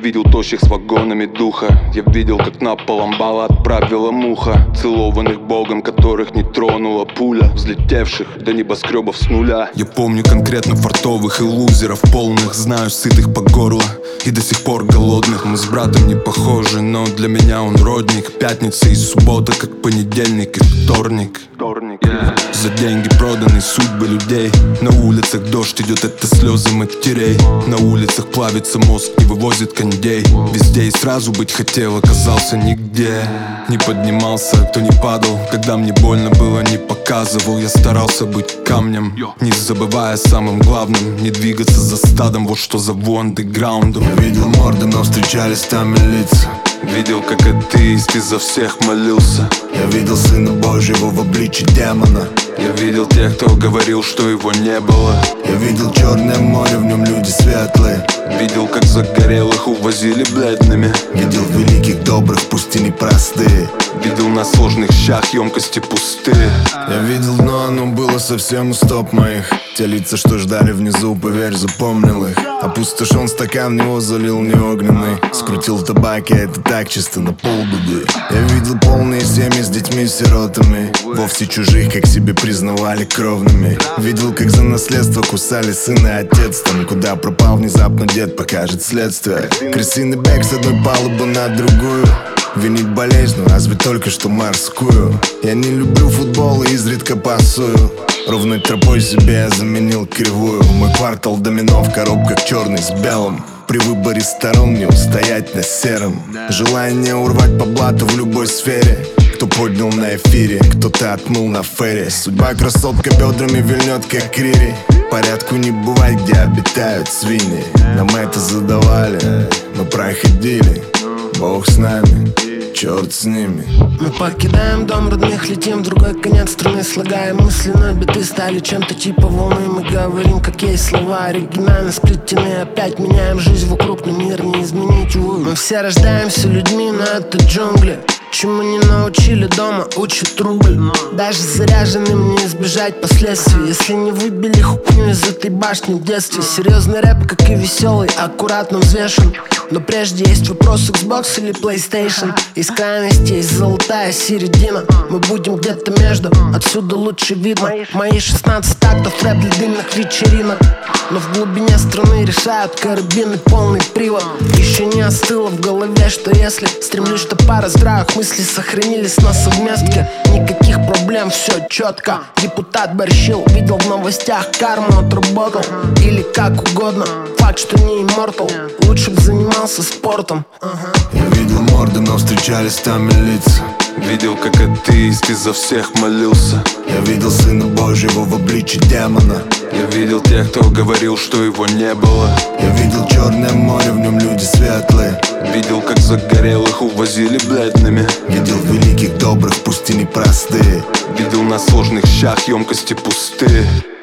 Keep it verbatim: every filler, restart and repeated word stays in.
видел тощих с вагонами духа. Я видел, как на пол амбала отправила муха, целованных богом, которых не тронула пуля, взлетевших до небоскребов с нуля. Я помню конкретно фартовых и лузеров полных, знаю сытых по горло и до сих пор голодных. Мы с братом не похожи, но для меня он родник. Пятница и суббота, как понедельник и вторник. Yeah. За деньги проданы судьбы людей. На улицах дождь идет, это слезы матерей. На улицах плавится мозг, не вывозит кондей. Везде и сразу быть хотел, оказался нигде. Не поднимался, кто не падал. Когда мне больно было, не показывал. Я старался быть камнем, не забывая самым главным. Не двигаться за стадом, вот что за андеграундом. Я видел морды, но встречались там и лица. Видел, как атеист изо всех молился. Я видел Сына Божьего в обличье демона. Я видел тех, кто говорил, что его не было. Я видел черное море, в нем люди светлые. Видел, как загорелых увозили бледными. Видел великих, добрых, пусть и непростые. Видел на сложных щах емкости пустые. Я видел дно, оно было совсем у стоп моих. Те лица, что ждали внизу, поверь, запомнил их. Опустошен стакан, в него залил не огненный. Скрутил табак, я это так чисто на полбеды. Я видел полные семьи с детьми-сиротами, вовсе чужих, как себе признавали кровными. Видел, как за наследство кусали сын и отец. Там, куда пропал внезапно дед, покажет следствие. Крысиный бег с одной палубы на другую. Винить болезнь, ну разве только что морскую. Я не люблю футбол и изредка пасую. Ровной тропой себе я заменил кривую. Мой квартал домино в коробках черный с белым. При выборе сторон не устоять на сером. Желание урвать по блату в любой сфере. Кто поднял на эфире, кто-то отмыл на фере. Судьба красотка бедрами вильнет, как рири. Порядку не бывает, где обитают свиньи. Нам это задавали, мы проходили. Бог с нами, черт с ними. Мы покидаем дом родных, летим в другой конец страны. Слагаем мысли, но биты стали чем-то типа волны. Мы говорим, как есть слова, оригинально сплетены. Опять меняем жизнь вокруг, но мир не изменить, увы. Мы все рождаемся людьми, но это джунгли. Чему не научили дома, учат рубль. Даже заряженным не избежать последствий, если не выбили хуйню из этой башни в детстве. Серьезный рэп, как и веселый, аккуратно взвешен. Но прежде есть вопрос: Xbox или PlayStation. Из крайности есть золотая середина. Мы будем где-то между, отсюда лучше видно. Мои шестнадцать тактов рэп для дымных вечеринок. Но в глубине страны решают карабины полный привод. Еще не остыло в голове, что если стремлюсь, что пара здравых мыслей сохранились на совместке. Никаких проблем, все четко. Депутат Борщил видел в новостях, карму отработал. Или как угодно, факт, что не иммортал. Лучше бы занимался спортом. Я видел морды, но встречались там и лица. Видел, как атеист изо всех молился. Я видел Сына Божьего в обличье демона. Я видел тех, кто говорил, что его не было. Я видел черное море, в нем люди светлые. Видел, как загорелых увозили бледными. Видел великих, добрых, пусть и непростые. Видел на сложных щах емкости пустые.